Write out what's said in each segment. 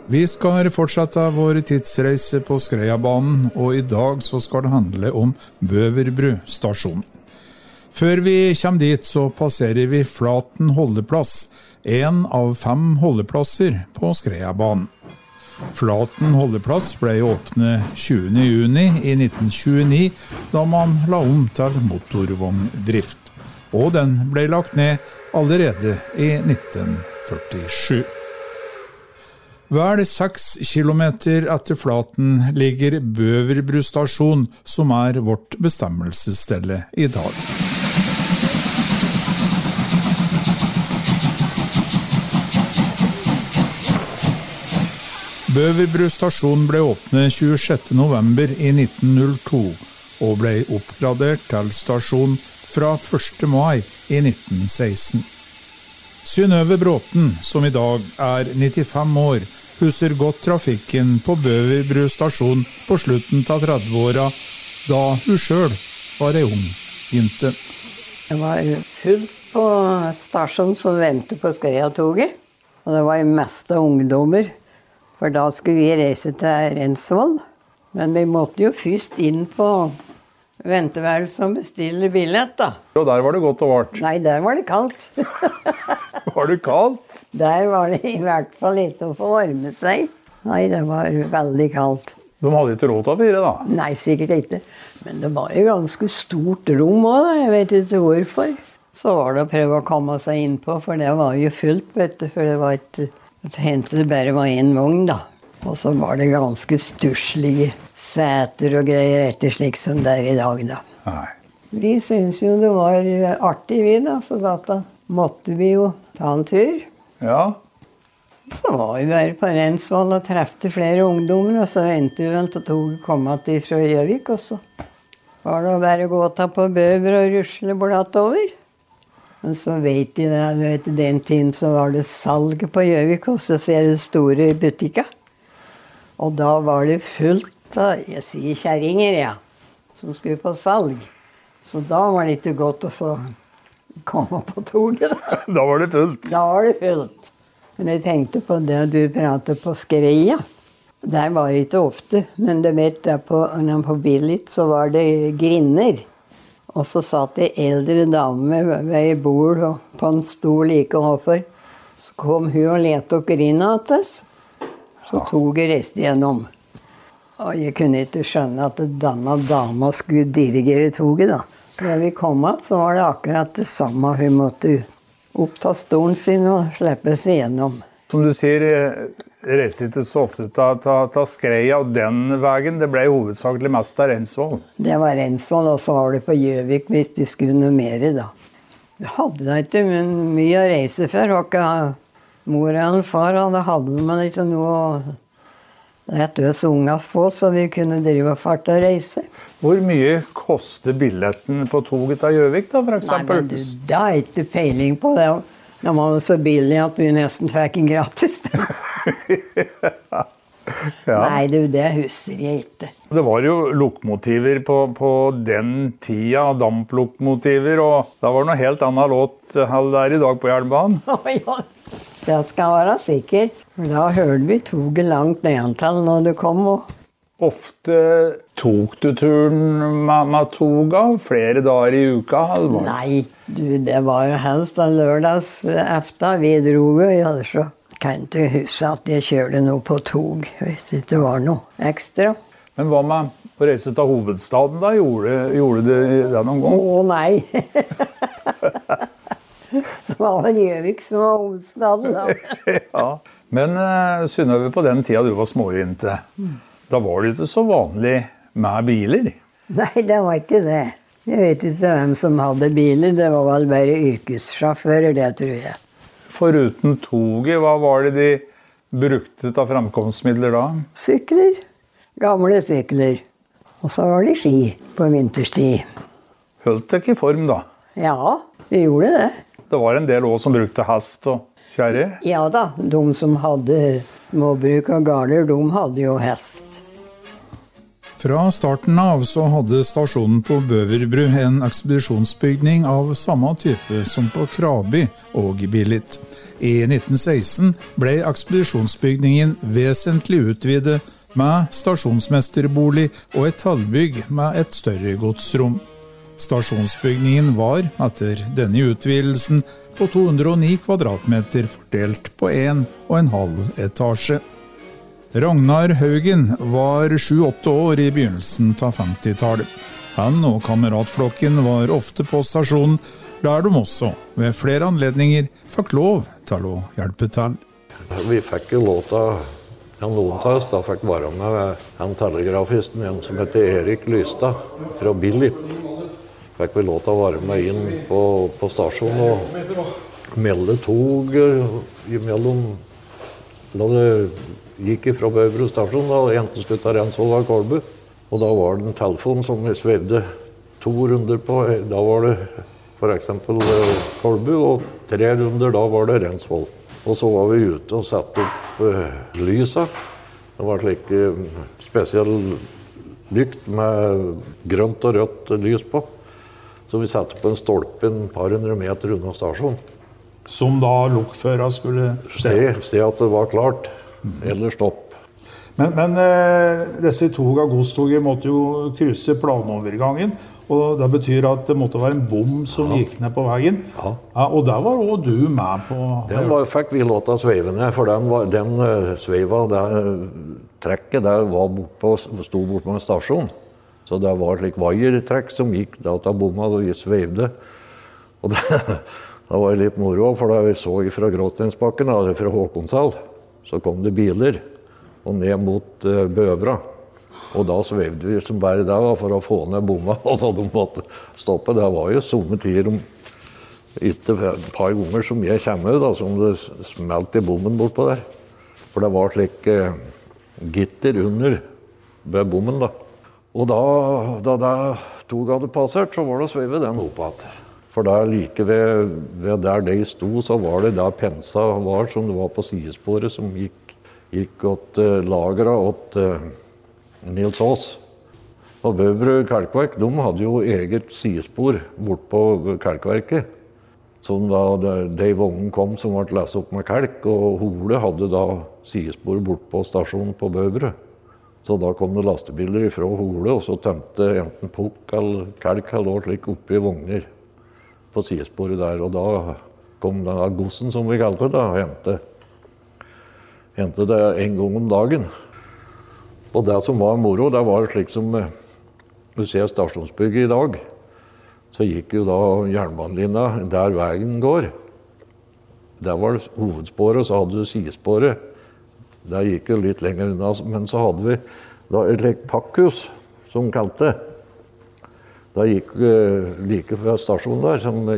Vi skal fortsette vår tidsreise på Skreiabanen, og i dag så skal det handle om Bøverbru stasjon. Før vi kommer dit så passerer vi Flaten holdeplass, en av 5 holdeplasser på Skreiabanen. Flaten holdeplass ble åpnet 20. juni i 1929, da man la om til motorvogndrift. Og den ble lagt ned allerede i 1947. Vel 6 kilometer etter Flaten ligger Bøverbru stasjon, som vårt bestemmelsesstelle i dag. Bøverbru stasjon ble åpnet 26. november i 1902, og ble oppgradert til stasjon fra 1. mai i 1916. Synnøve Bråten, som i dag 95 år, husker godt trafikken på Bøverbru stasjon på slutten av 30-åra, da hun selv var en ung jente. Det var fullt på stasjonen som ventet på Skreiatoget, og det var mest ungdommer, for da skulle vi reise til Rensvoll. Men vi måtte jo først inn på venteværelset og bestille billett da. Og der var det godt og vart. Nei, der var det kaldt. Var det kaldt? Der var det i hvert fall ikke å få varme seg. Nei, det var veldig kaldt. De hadde ikke råd til å fire da? Nei, sikkert ikke. Men det var jo ganske stort rom også, jeg vet ikke hvorfor. Så var det å prøve å komme seg inn på, for det var jo fullt, vet du, for det var ikke, det bare var en vogn da. Og så var det ganske stusslige seter og greier etter slik som det i dag da. Nei. Vi synes jo det var artig vi da, så da måtte vi jo ta en tur. Ja. Så var vi bare på Rensvoll og trefte flere ungdommer, og så ventet vi vel til toget kom til fra Gjøvik, og så var det bare å gå ta på Bøver og rusle blatt over. Men så vet de det, den tiden så var det salget på Gjøvik, og så ser det store butikker. Og da var det fullt av, jeg sier kjerringer, ja, som skulle på salg. Så da var det ikke godt å så komme på toget da. Da var det fullt. Da var det fullt. Men jeg tenkte på det du pratet på Skreia. Der var det ikke ofte, men du vet, på Billit så var det grinner. Og så satt det eldre dame ved bord og på en stol like overfor. Så kom hun og lette opp grinna til oss. Så toget reiste gjennom. Og jeg kunne ikke skjønne at denne dama skulle dirigere toget da. Da vi kom av, så var det akkurat det samme. Hun måtte oppta stolen sin og slippe seg gjennom. Som du sier, reiste ikke så ofte til Skreia, og den veien, det ble hovedsakelig mest av Rensvoll. Det var Rensvoll, og så var det på Gjøvik hvis du skulle noe mer da. Vi hadde da ikke mye å reise for, og mor og far, og da hadde man ikke noe rett øs ungas få, så vi kunne drive fart og reise. Hvor mye koster billetten på toget til Gjøvik da, for eksempel? Nei, men det er ikke peiling på det. Det var så billig at vi nesten fikk en gratis. Ja. Nei, det husker jeg ikke. Det var jo lokomotiver på den tida, damplokomotiver, og det var noe helt annet låt enn det i dag på jernbanen. Ja, det skal være sikkert. Da hørte vi toget langt nedantall når du kom. Ofte tok du turen med toga flere dager i uka, Halvor? Nei, det var jo helst en lørdags efter vi dro, så kan ikke huske at jeg kjørte noe på tog, hvis det ikke var noe ekstra. Men hva med å reise til hovedstaden da? Gjorde du det noen gang? Å, nei. Det var vel Gjøvik som var hovedstaden da. Ja, men Synnøve, på den tida du var småjente, da var det ikke så vanlig med biler? Nei, det var ikke det. Jeg vet ikke hvem som hadde biler, det var vel bare yrkessjåfører, det tror jeg. Foruten toget, hva var det de brukte til fremkomstmidler da? Sykler, gamle sykler. Og så var det ski på vinterstid. Holdt det ikke i form da? Ja, vi gjorde det. Det var en del også som brukte hest og kjerre? Ja da, de som hadde småbruk og garder, de hadde jo hest. Fra starten av så hadde stasjonen på Bøverbru en ekspedisjonsbygning av samme type som på Krabi og Billit. I 1916 ble ekspedisjonsbygningen vesentlig utvidet med stasjonsmesterbolig og et halvbygg med et større godsrom. Stasjonsbygningen var, etter denne utvidelsen, på 209 kvadratmeter fordelt på 1,5 etasje. Ragnar Haugen var 7-8 år i begynnelsen av 50-tallet. Han og kameratflokken var ofte på stasjonen, der de også ved flere anledninger fikk lov til å hjelpe til. Vi fikk jo lov til, noen av oss da fikk være med en telegrafisten, en som heter Erik Lystad fra Billit. Fikk vi lov til å være med inn på stasjonen og melde tog imellom da det gikk fra Bøverbru stasjon, da enten skulle ta Rensvoll av Kolbu. Og da var det en telefon som vi svevde 2 runder på. Da var det for eksempel Kolbu, og 3 runder da var det Rensvoll. Og så var vi ute og satte opp lysa. Det var slik spesiell lykt med grønt og rødt lys på. Så vi satte på en stolpe et par hundre meter unna stasjonen. Som da lokføra skulle se at det var klart. Eller stopp. Men disse tog av godstoget måtte jo krysse planovergangen, og det betyr at det måtte være en bom som gikk ned på veien. Ja, og der var også du med på... Den fikk vi lov til å sveive ned, for den sveiva, trekket der stod bort med en stasjon. Så det var slik vaiertrekk som gikk da til bomma, og vi sveivde. Og det var litt moro, for da vi så fra Gråsteinsbakken, fra Håkonshall, så kom det biler og ned mot Bøvra. Og da svevde vi som bare der for å få ned bomma, og så de måtte stoppe. Det var jo somme tider ikke et par ganger som jeg kommer, da, som det smelt i bommen bortpå der. For det var slik gitter under ved bommen da. Og da toget hadde passert, så var det å sveve den opp igjen. For der like ved der de sto, så var det der pensa var, som det var på sidesporet, som gikk åt lageret åt Nils Aas. Og Bøverbru kalkverk, de hadde jo eget sidespor bort på kalkverket. Så da de vognen kom som ble lest opp med kalk, og Hole hadde da sidespor bort på stasjonen på Bøverbru. Så da kom det lastebiler fra Hole, og så tømte enten pukk eller kalk eller slik oppi vogner på sidesporet der, og da kom denne gossen, som vi kalte det, og hentet det en gang om dagen. Og det som var moro, det var slik som du ser stasjonsbygget i dag, så gikk jo da jernbanelinja der veien går. Der var det hovedsporet, så hadde du sidesporet. Der gikk jo litt lenger unna, men så hadde vi da et pakkhus, som kalte det. Da gikk like fra stasjonen der, som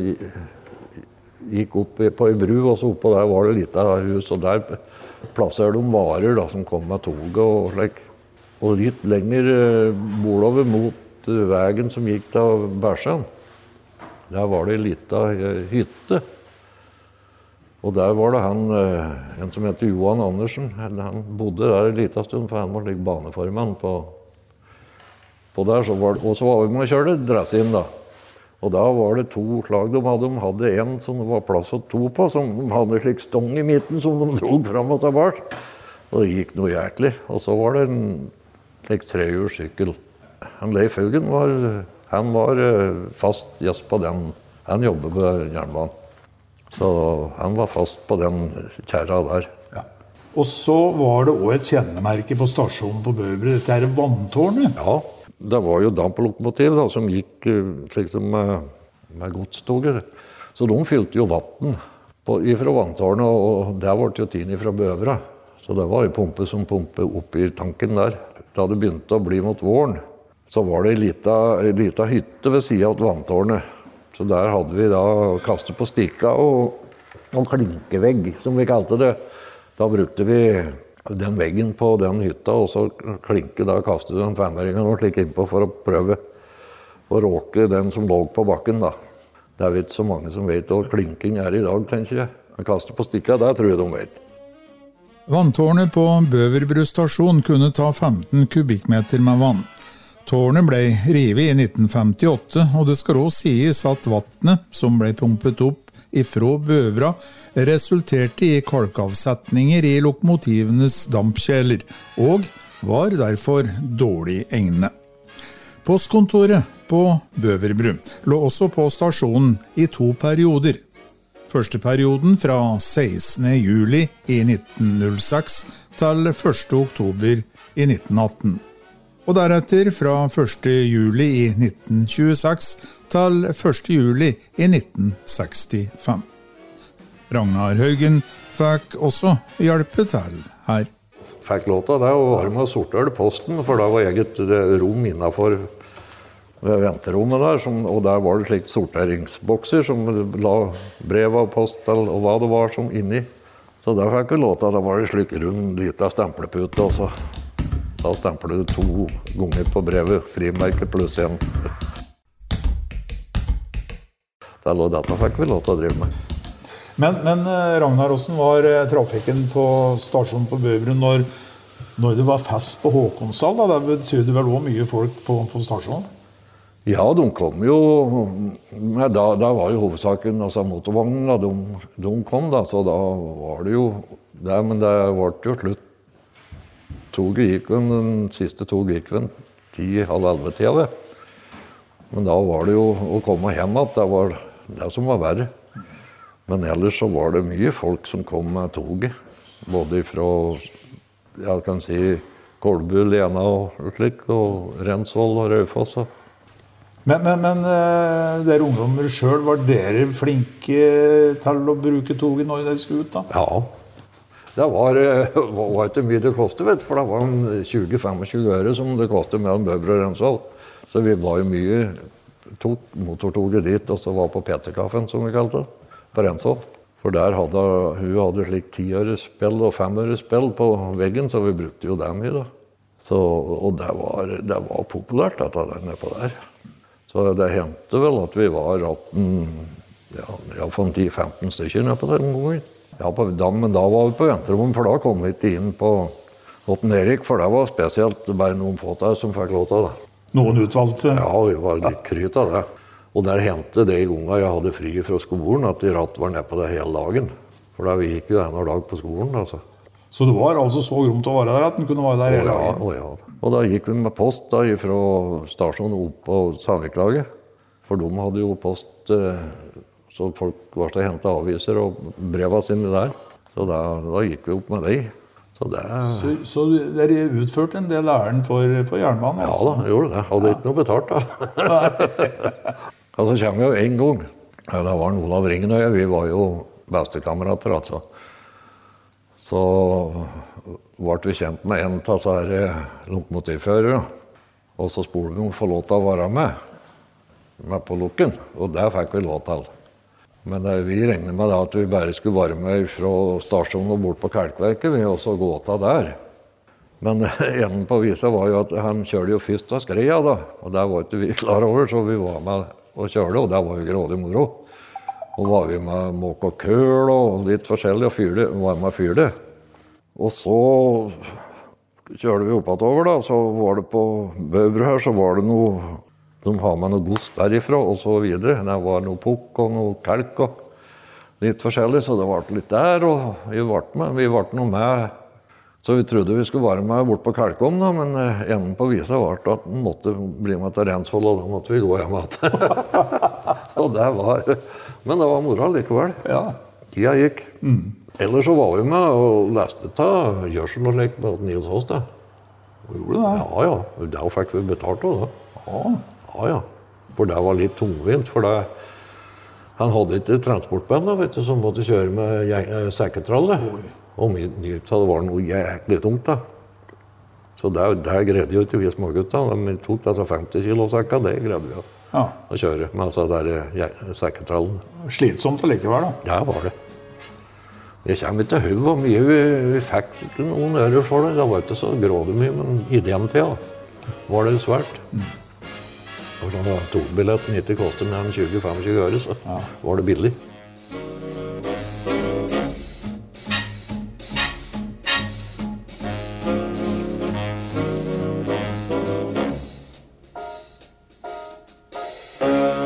gikk opp på en bru, og så oppå der var det litt av hus, og der plasser de varer da, som kom med toget og slik. Og litt lenger bordover mot veien som gikk til Bærsjøen, der var det en liten hytte. Og der var det en som heter Johan Andersen, han bodde der en liten stund, for han var slik baneformann på der, og så var vi med å kjøre dressin da. Og da var det 2 slag de hadde en som det var plass å 2 på, som hadde slik stong i midten som de drog frem og tilbake. Og det gikk noe jæklig. Og så var det en slik 3-hjulssykkel. Leif Haugen var fast gjest på den. Han jobbet på jernbanen. Så han var fast på den kjerra der. Ja. Og så var det også et kjennemerke på stasjonen på Bøverbru. Dette vanntårnet. Ja. Det var jo damplokomotiv da, som gikk slik som med godstoget. Så de fylte jo vatten fra vanntårnet, og det ble jo tinn fra Bøvra. Så det var jo pumpe som pumpet opp i tanken der. Da det begynte å bli mot våren, så var det en liten hytte ved siden av vanntårnet. Så der hadde vi da kastet på stikka og klinkevegg, som vi kalte det. Da brukte vi den veggen på den hytta, og så kastet du en 5-åringen og slik innpå for å prøve å råke den som lå på bakken da. Det er ikke så mange som vet hva klinking er i dag, tenker jeg. Men kastet på stikka, det tror jeg de vet. Vanntårnet på Bøverbru stasjon kunne ta 15 kubikkmeter med vann. Tårnet ble rivet i 1958, og det skal også sies at vattnet, som ble pumpet opp ifra Bøvra, resulterte i kalkavsetninger i lokomotivenes dampkjeler, og var derfor dårlig egnet. Postkontoret på Bøverbru lå også på stasjonen i 2 perioder. Første perioden fra 16. juli i 1906 til 1. oktober i 1918. Og deretter fra 1. juli i 1926 til 1. juli i 1965. Ragnar Haugen fikk også hjelpe til her. Fikk låta det og var med å sortere posten, for det var eget rom innenfor venterommet der, og der var det slikt sorteringsbokser som la brev og post og hva det var som inni. Så der fikk vi låta, da var det slik rund liten stemplepute, og så da stemplet du 2 ganger på brevet, frimerke pluss 1. Dette fikk vi lov til å drive med. Men Ragnar, hvordan var trafikken på stasjonen på Bøverbru når det var fest på Håkonshall? Det betydde vel også mye folk på stasjonen? Ja, de kom jo, da var jo hovedsaken, altså motorvognen, de kom da, så da var det jo, men det var jo slutt. Den siste toget gikk 10:30 ved. Men da var det jo å komme hjem at det var det som var verre. Men ellers så var det mye folk som kom med toget. Både fra, jeg kan si, Kolbu, Lena og slik, og Rensvoll og Raufoss. Men dere ungdommer selv, var dere flinke til å bruke toget når dere skulle ut da? Ja. Det var ikke mye det kostet, vet du, for det var 20-25 øre som det kostet mellom Bøvra og Rensvoll. Så vi var jo mye, tok motortoget dit, og så var på Peterkaffen, som vi kalte det, på Rensvoll. For der hun hadde slik 10-ørespill og 5-ørespill på veggen, så vi brukte jo det mye da. Og det var populært, dette der nede på der. Så det hendte vel at vi var 10-15 stykker nede på der en gang. Ja, men da var vi på venterommet, for da kom vi ikke inn på Håtten Erik, for det var spesielt bare noen få der som fikk lov til det. Noen utvalgte? Ja, vi var litt kryt av det. Og der hendte det i gangen jeg hadde fri fra skolen, at de ratt var nede på det hele dagen. For da vi gikk jo en hver dag på skolen, altså. Så det var altså så gromt å være der at den kunne være der hele dagen? Ja. Og da gikk vi med post da, fra stasjonen opp på Sandviklaget. For de hadde jo post, så folk var til å hente aviser og breva sine der. Så da gikk vi opp med det. Så dere utførte en del æren for jernbanen? Altså. Ja da, gjorde det. Hadde ikke noe betalt da. Og så kommer vi jo en gang. Ja, det var Olav Ringenøye. Vi var jo bestekamerater, altså. Så ble vi kjent med en av disse lokomotivførere. Og så spurte vi om å få lov til å være med på lukken. Og det fikk vi lov til. Men vi regnet med at vi bare skulle være med fra stasjonen og bort på Kalkverket, vi også gå til der. Men enden på visa var jo at han kjørte jo først av skreia da, og det var ikke vi klar over, så vi var med og kjørte, og det var jo grådig moro. Og var vi med måk og køl og litt forskjellig, og var med fyrde. Og så kjørte vi oppover da, så var det på Bøverbru her, så var det noe, de har med noe gods derifra og så videre. Det var noe pukk og noe kalk og litt forskjellig, så det var litt der, og vi ble noe med. Så vi trodde vi skulle være med bort på Kalkom da, men enden på visa var at den måtte bli med til Rensvoll, og da måtte vi gå hjem igjen. Men det var moro likevel. Ja. Tida gikk. Ellers så var vi med og leste til gjørsel og lek med Nils Aas da. Gjorde det? Ja. Da fikk vi betalt også da. Ja. For det var litt tungvint, for han hadde ikke transportband da, vet du, som måtte kjøre med sekketralle. Og det var noe jæklig tungt da. Så der greide jo ikke vi smågutta. Vi tok altså 50 kilo sekka, det greide vi å kjøre med altså der sekketrallen. Slitsomt likevel da? Ja, var det. Jeg kommer ikke til hvor mye vi fikk noen øre for det. Det var ikke så grådig mye, men i den tida var det svært. Og da togbilletten ikke kostet mer enn 20-25 øre, så var det billig. Ja.